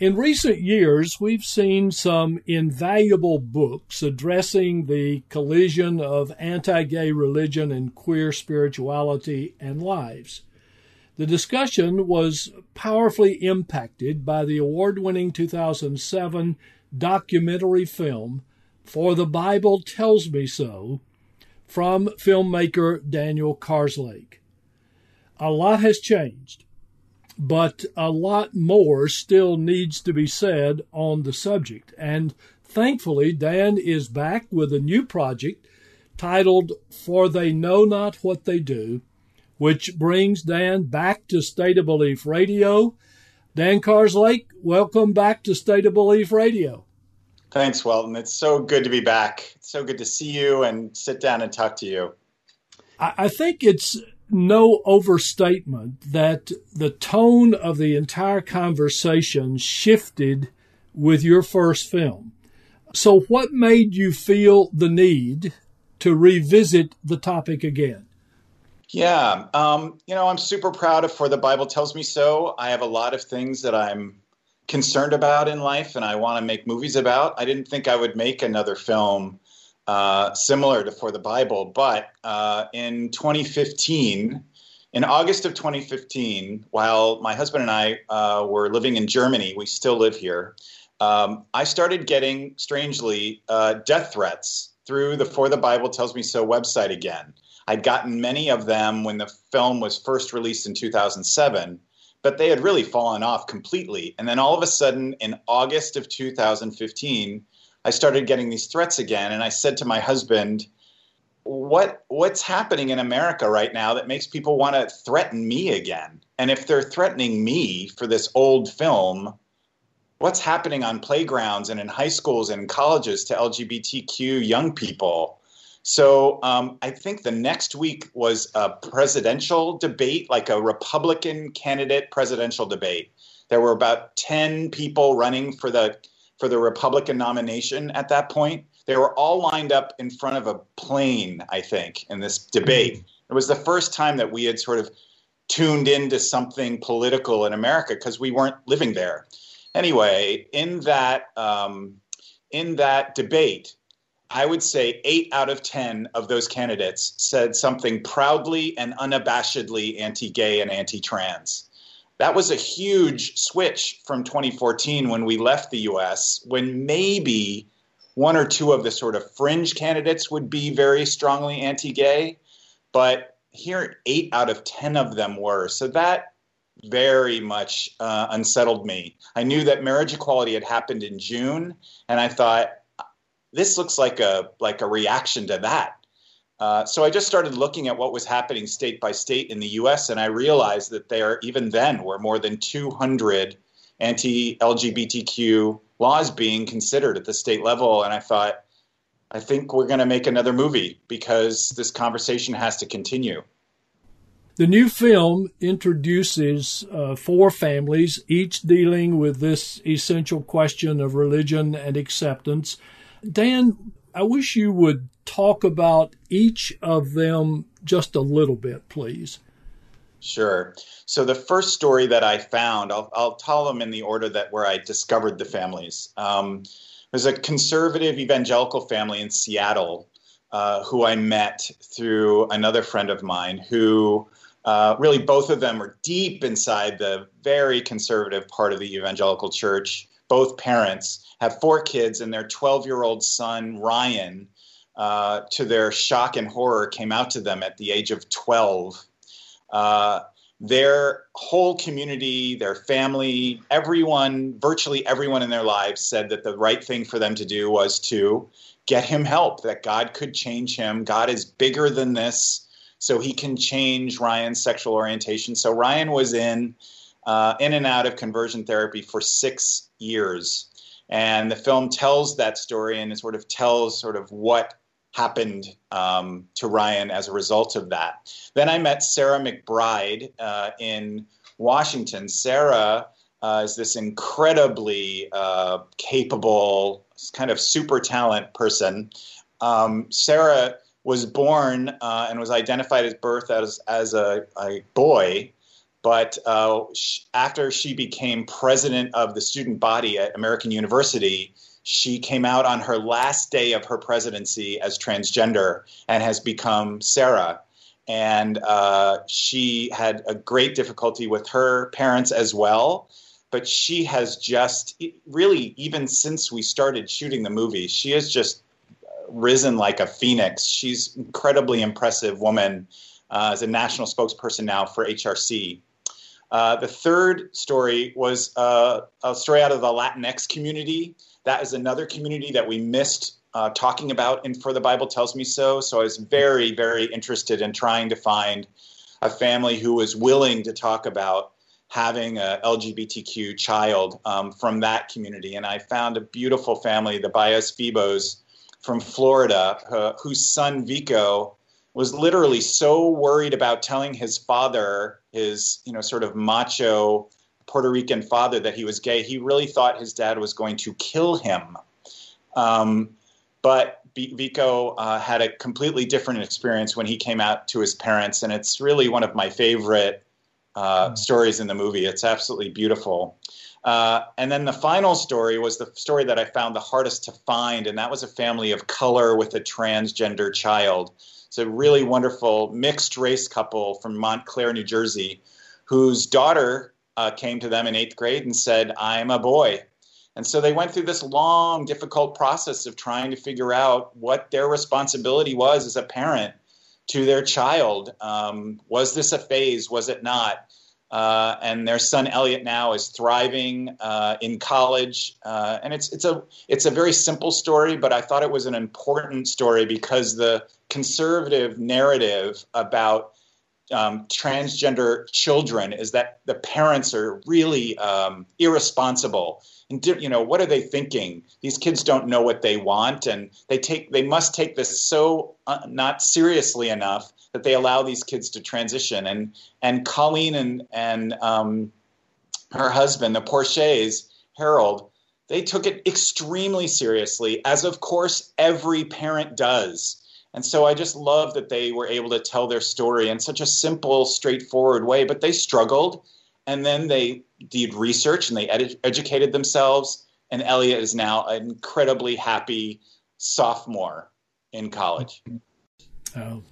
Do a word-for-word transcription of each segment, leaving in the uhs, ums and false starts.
In recent years, we've seen some invaluable books addressing the collision of anti-gay religion and queer spirituality and lives. The discussion was powerfully impacted by the award-winning two thousand seven documentary film, For the Bible Tells Me So, from filmmaker Daniel Karslake. A lot has changed, but a lot more still needs to be said on the subject. And thankfully, Dan is back with a new project titled For They Know Not What They Do, which brings Dan back to State of Belief Radio. Dan Karslake, welcome back to State of Belief Radio. Thanks, Welton. It's so good to be back. It's so good to see you and sit down and talk to you. I, I think it's no overstatement that the tone of the entire conversation shifted with your first film. So what made you feel the need to revisit the topic again? Yeah, um, you know, I'm super proud of For the Bible Tells Me So. I have a lot of things that I'm concerned about in life and I want to make movies about. I didn't think I would make another film uh, similar to For the Bible, but uh, in twenty fifteen, in August of twenty fifteen, while my husband and I uh, were living in Germany, we still live here, um, I started getting, strangely, uh, death threats through the For the Bible Tells Me So website again. I'd gotten many of them when the film was first released in two thousand seven, but they had really fallen off completely. And then all of a sudden, in August of two thousand fifteen, I started getting these threats again. And I said to my husband, what what's happening in America right now that makes people want to threaten me again? And if they're threatening me for this old film, what's happening on playgrounds and in high schools and in colleges to L G B T Q young people? So um, I think the next week was a presidential debate, like a Republican candidate presidential debate. There were about ten people running for the for the Republican nomination at that point. They were all lined up in front of a plane, I think, in this debate. It was the first time that we had sort of tuned into something political in America because we weren't living there. Anyway, in that um, in that debate, I would say eight out of ten of those candidates said something proudly and unabashedly anti-gay and anti-trans. That was a huge switch from twenty fourteen when we left the U S, when maybe one or two of the sort of fringe candidates would be very strongly anti-gay, but here eight out of ten of them were. So that very much uh, unsettled me. I knew that marriage equality had happened in June, and I thought, this looks like a like a reaction to that. Uh, so I just started looking at what was happening state by state in the U S, and I realized that there, even then, were more than two hundred anti-L G B T Q laws being considered at the state level. And I thought, I think we're going to make another movie because this conversation has to continue. The new film introduces uh, four families, each dealing with this essential question of religion and acceptance. Dan, I wish you would talk about each of them just a little bit, please. Sure. So the first story that I found, I'll, I'll tell them in the order that where I discovered the families. Um, there's a conservative evangelical family in Seattle uh, who I met through another friend of mine who uh, really both of them are deep inside the very conservative part of the evangelical church. Both parents have four kids, and their twelve-year-old son, Ryan, uh, to their shock and horror, came out to them at the age of twelve. Uh, their whole community, their family, everyone, virtually everyone in their lives said that the right thing for them to do was to get him help, that God could change him. God is bigger than this, so he can change Ryan's sexual orientation. So Ryan was in, uh, in and out of conversion therapy for six years. And the film tells that story and it sort of tells sort of what happened um, to Ryan as a result of that. Then I met Sarah McBride uh, in Washington. Sarah uh, is this incredibly uh, capable, kind of super talent person. Um, Sarah was born uh, and was identified at birth as, as a, a boy. But uh, sh- after she became president of the student body at American University, she came out on her last day of her presidency as transgender and has become Sarah. And uh, she had a great difficulty with her parents as well. But she has just really, even since we started shooting the movie, she has just risen like a phoenix. She's an incredibly impressive woman, uh, as a national spokesperson now for H R C. Uh, the third story was uh, a story out of the Latinx community. That is another community that we missed uh, talking about in For the Bible Tells Me So. So I was very, very interested in trying to find a family who was willing to talk about having a L G B T Q child um, from that community. And I found a beautiful family, the Baez Fibos from Florida, uh, whose son Vico was literally so worried about telling his father, his, you know, sort of macho Puerto Rican father, that he was gay. He really thought his dad was going to kill him. Um, but B- Vico uh, had a completely different experience when he came out to his parents. And it's really one of my favorite uh, mm. stories in the movie. It's absolutely beautiful. Uh, and then the final story was the story that I found the hardest to find. And that was a family of color with a transgender child. It's a really wonderful mixed race couple from Montclair, New Jersey, whose daughter uh, came to them in eighth grade and said, "I'm a boy." And so they went through this long, difficult process of trying to figure out what their responsibility was as a parent to their child. Um, was this a phase? Was it not? Uh, and their son Elliot now is thriving uh, in college, uh, and it's it's a it's a very simple story, but I thought it was an important story because the conservative narrative about um, transgender children is that the parents are really um, irresponsible. And you know, what are they thinking? These kids don't know what they want, and they take they must take this so uh, not seriously enough that they allow these kids to transition. And and Colleen and and um, her husband, the Porches, Harold, they took it extremely seriously, as of course every parent does. And so I just love that they were able to tell their story in such a simple, straightforward way. But they struggled, and then they did research and they ed- educated themselves. And Elliot is now an incredibly happy sophomore in college. Oh.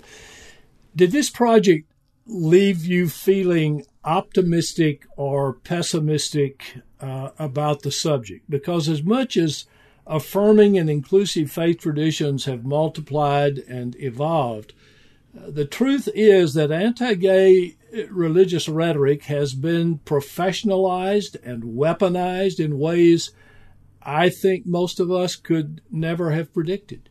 Did this project leave you feeling optimistic or pessimistic uh, about the subject? Because as much as affirming and inclusive faith traditions have multiplied and evolved, uh, the truth is that anti-gay religious rhetoric has been professionalized and weaponized in ways I think most of us could never have predicted.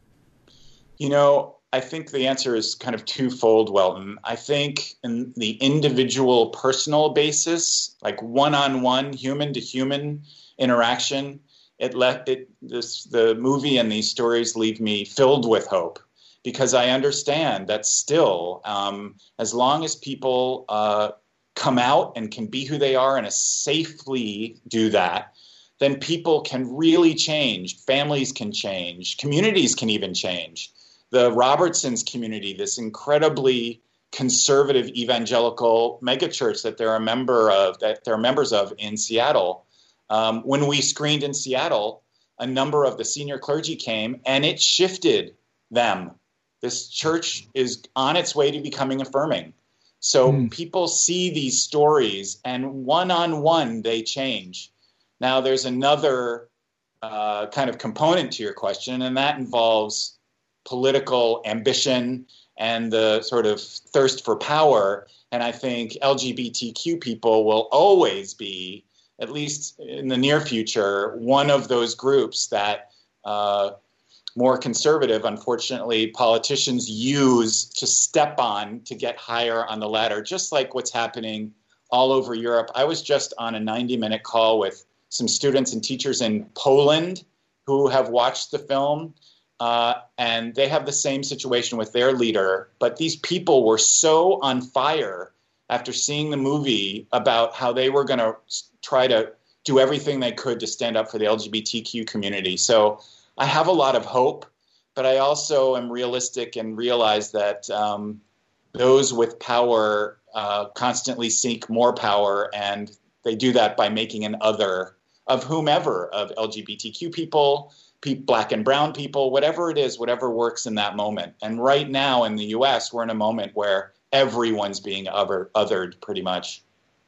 You know, I think the answer is kind of twofold, Welton. I think in the individual personal basis, like one-on-one, human-to-human interaction, it let it this the movie and these stories leave me filled with hope, because I understand that still, um, as long as people uh, come out and can be who they are and safely do that, then people can really change. Families can change. Communities can even change. The Robertsons community, this incredibly conservative evangelical megachurch that they're a member of, that they're members of in Seattle. Um, when we screened in Seattle, a number of the senior clergy came, and it shifted them. This church is on its way to becoming affirming. So mm. people see these stories, and one-on-one they change. Now, there's another uh, kind of component to your question, and that involves political ambition and the sort of thirst for power. And I think L G B T Q people will always be, at least in the near future, one of those groups that uh, more conservative, unfortunately, politicians use to step on to get higher on the ladder, just like what's happening all over Europe. I was just on a ninety-minute call with some students and teachers in Poland who have watched the film. Uh, and they have the same situation with their leader. But these people were so on fire after seeing the movie about how they were going to try to do everything they could to stand up for the L G B T Q community. So I have a lot of hope, but I also am realistic and realize that um, those with power uh, constantly seek more power, and they do that by making an other of whomever, of L G B T Q people, pe- black and brown people, whatever it is, whatever works in that moment. And right now in the U S, we're in a moment where everyone's being other, othered pretty much.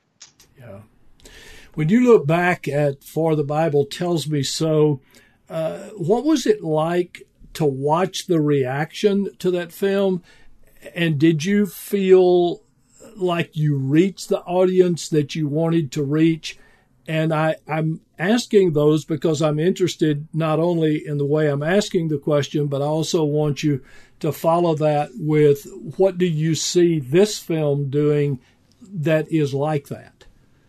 Yeah. When you look back at For the Bible Tells Me So, uh, what was it like to watch the reaction to that film? And did you feel like you reached the audience that you wanted to reach? And I, I'm asking those because I'm interested not only in the way I'm asking the question, but I also want you to follow that with what do you see this film doing that is like that?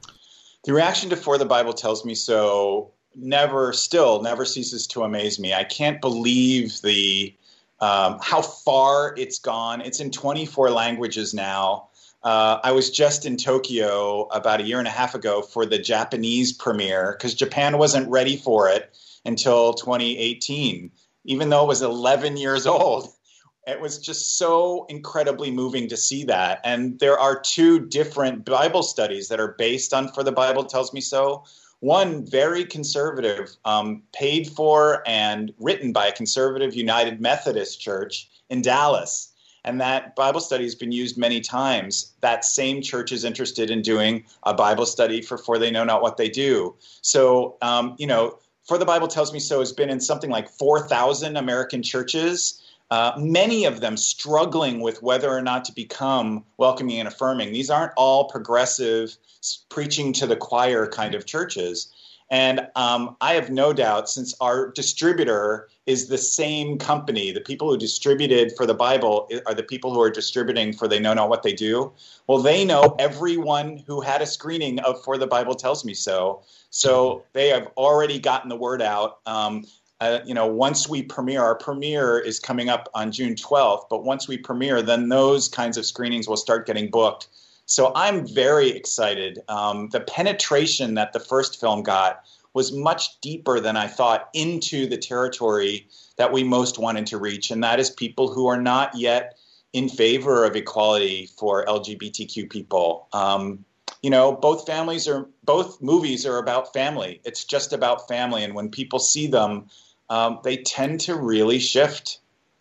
The reaction to For the Bible Tells Me So never, still never ceases to amaze me. I can't believe the um, how far it's gone. It's in twenty-four languages now. Uh, I was just in Tokyo about a year and a half ago for the Japanese premiere because Japan wasn't ready for it until twenty eighteen, even though it was eleven years old. It was just so incredibly moving to see that. And there are two different Bible studies that are based on For the Bible Tells Me So. One very conservative, um, paid for and written by a conservative United Methodist Church in Dallas. And that Bible study has been used many times. That same church is interested in doing a Bible study for For They Know Not What They Do. So, um, you know, For the Bible Tells Me So has been in something like four thousand American churches, uh, many of them struggling with whether or not to become welcoming and affirming. These aren't all progressive, preaching to the choir kind of churches. And um, I have no doubt, since our distributor is the same company, the people who distributed For the Bible are the people who are distributing For They Know Not What They Do. Well, they know everyone who had a screening of For the Bible Tells Me So. So they have already gotten the word out. Um, uh, you know, once we premiere, our premiere is coming up on June twelfth, but once we premiere, then those kinds of screenings will start getting booked. So I'm very excited. Um, the penetration that the first film got was much deeper than I thought into the territory that we most wanted to reach, and that is people who are not yet in favor of equality for L G B T Q people. Um, you know, both families are, both movies are about family. It's just about family, and when people see them, um, they tend to really shift.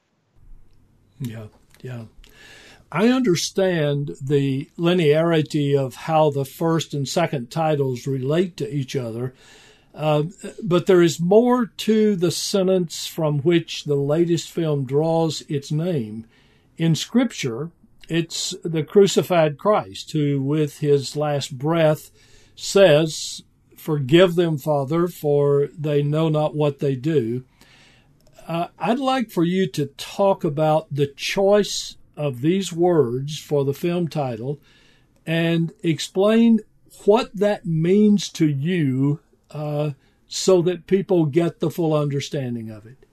Yeah, yeah. I understand the linearity of how the first and second titles relate to each other, uh, but there is more to the sentence from which the latest film draws its name. In Scripture, it's the crucified Christ who, with his last breath, says, "Forgive them, Father, for they know not what they do." Uh, I'd like for you to talk about the choice of these words for the film title and explain what that means to you uh, so that people get the full understanding of it.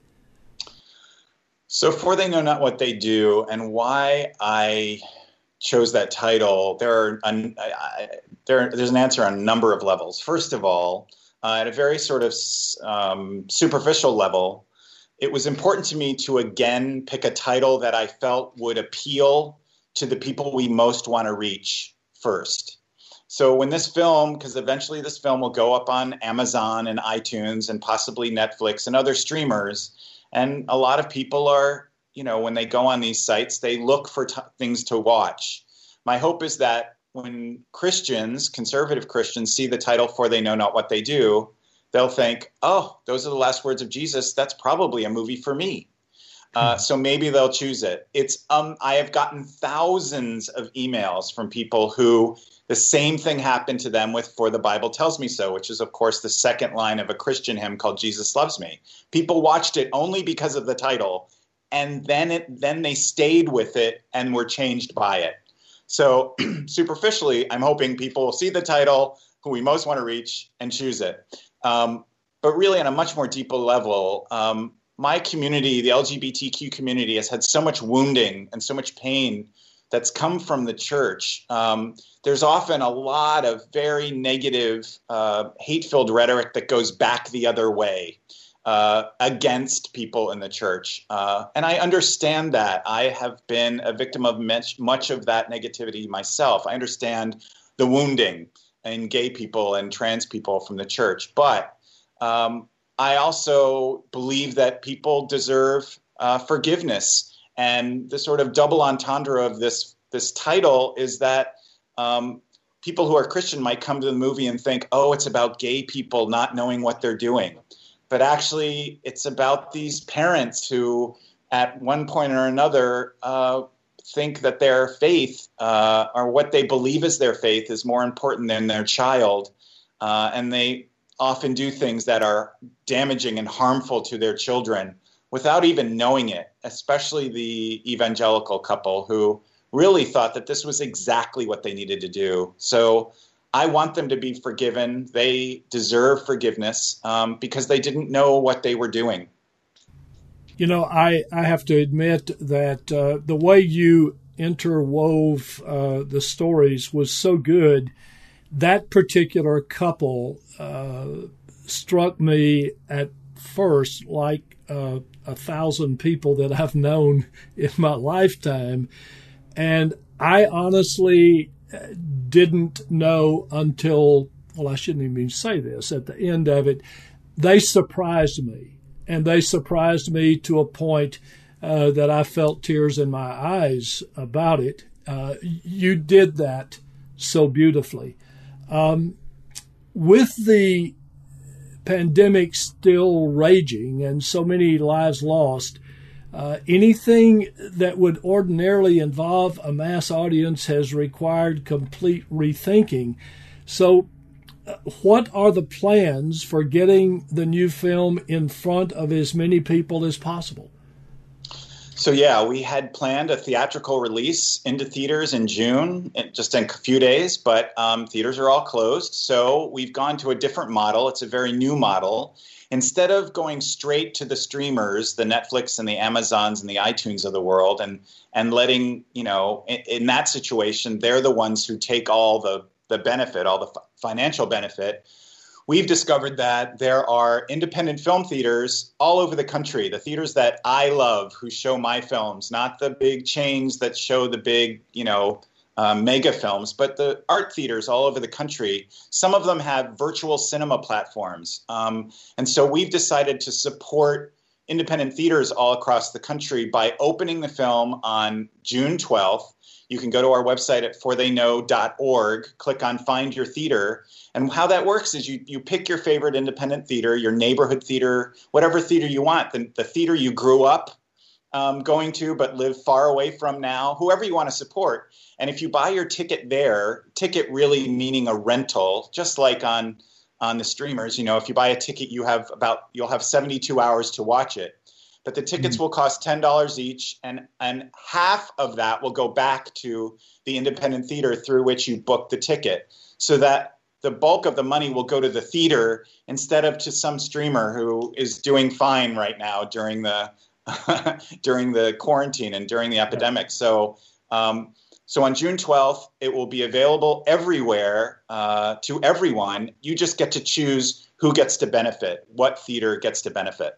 So For They Know Not What They Do, and why I chose that title, there are an, I, there, there's an answer on a number of levels. First of all, uh, at a very sort of um, superficial level, it was important to me to again pick a title that I felt would appeal to the people we most want to reach first. So when this film, because eventually this film will go up on Amazon and iTunes and possibly Netflix and other streamers, and a lot of people are, you know, when they go on these sites, they look for t- things to watch. My hope is that when Christians, conservative Christians, see the title For They Know Not What They Do, they'll think, oh, those are the last words of Jesus. That's probably a movie for me. Uh, so maybe they'll choose it. It's um, I have gotten thousands of emails from people who the same thing happened to them with For the Bible Tells Me So, which is, of course, the second line of a Christian hymn called Jesus Loves Me. People watched it only because of the title, and then it then they stayed with it and were changed by it. So superficially, I'm hoping people will see the title, who we most want to reach, and choose it. Um, but really, on a much more deeper level, um, my community, the L G B T Q community, has had so much wounding and so much pain that's come from the church. Um, there's often a lot of very negative, uh, hate-filled rhetoric that goes back the other way. uh, against people in the church. Uh, and I understand that. I have been a victim of much, much of that negativity myself. I understand the wounding in gay people and trans people from the church. But um, I also believe that people deserve uh, forgiveness. And the sort of double entendre of this, this title is that um, people who are Christian might come to the movie and think, oh, it's about gay people not knowing what they're doing. But actually, it's about these parents who, at one point or another, uh, think that their faith uh, or what they believe is their faith is more important than their child. Uh, and they often do things that are damaging and harmful to their children without even knowing it, especially the evangelical couple who really thought that this was exactly what they needed to do. So I want them to be forgiven. They deserve forgiveness um, because they didn't know what they were doing. You know, I, I have to admit that uh, the way you interwove uh, the stories was so good. That particular couple uh, struck me at first like uh, a thousand people that I've known in my lifetime. And I honestly didn't know until, well, I shouldn't even say this, at the end of it, they surprised me. And they surprised me to a point uh, that I felt tears in my eyes about it. Uh, you did that so beautifully. Um, with the pandemic still raging and so many lives lost, Uh, anything that would ordinarily involve a mass audience has required complete rethinking. So uh, what are the plans for getting the new film in front of as many people as possible? So, yeah, we had planned a theatrical release into theaters in June, just in a few days, but um, theaters are all closed. So we've gone to a different model. It's a very new model. Instead of going straight to the streamers, the Netflix and the Amazons and the iTunes of the world, and and letting, you know, in, in that situation, they're the ones who take all the, the benefit, all the f- financial benefit, we've discovered that there are independent film theaters all over the country, the theaters that I love who show my films, not the big chains that show the big, you know, Um, mega films, but the art theaters all over the country. Some of them have virtual cinema platforms. Um, and so we've decided to support independent theaters all across the country by opening the film on June twelfth. You can go to our website at for they know dot org, click on Find Your Theater. And how that works is you, you pick your favorite independent theater, your neighborhood theater, whatever theater you want, the, the theater you grew up um, going to but live far away from now, whoever you want to support. And if you buy your ticket there, ticket really meaning a rental, just like on on the streamers, you know, if you buy a ticket, you have about you'll have seventy-two hours to watch it. But the tickets mm-hmm. will cost ten dollars each, and and half of that will go back to the independent theater through which you booked the ticket, so that the bulk of the money will go to the theater instead of to some streamer who is doing fine right now during the during the quarantine and during the epidemic. So. Um, So on June twelfth, it will be available everywhere uh, to everyone. You just get to choose who gets to benefit, what theater gets to benefit.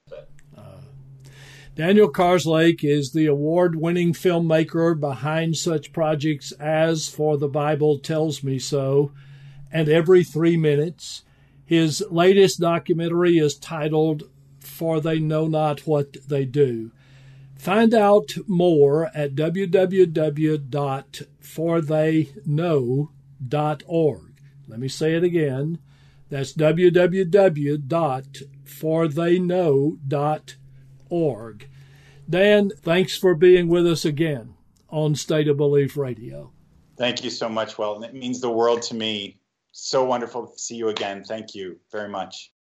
Uh, Daniel Karslake is the award-winning filmmaker behind such projects as For the Bible Tells Me So and Every Three Minutes. His latest documentary is titled For They Know Not What They Do. Find out more at w w w dot for they know dot org. Let me say it again. That's w w w dot for they know dot org. Dan, thanks for being with us again on State of Belief Radio. Thank you so much, Weldon. It means the world to me. So wonderful to see you again. Thank you very much.